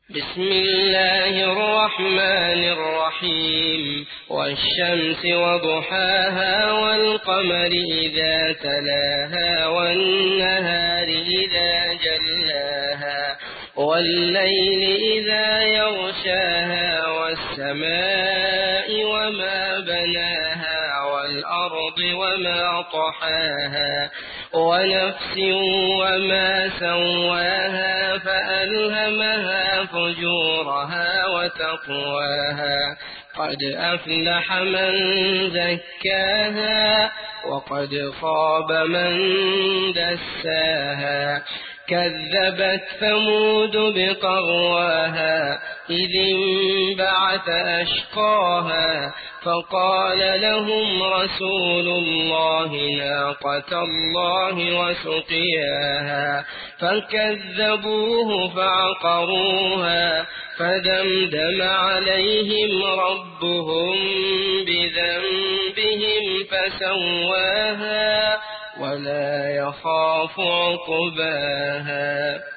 بسم الله الرحمن الرحيم والشمس وضحاها والقمر إذا تلاها والنهار إذا جلاها والليل إذا يغشاها والسماء وما بناها والأرض وما طحاها ونفس وما سواها فألهمها فجورها وتقواها قد أفلح من زكاها وقد خاب من دساها كذبت ثمود بطغواها إذ انبعث أشقاها فقال لهم رسول الله ناقة الله وسقياها فكذبوه فعقروها فدمدم عليهم ربهم بذنبهم فسواها ولا يخاف عقباها.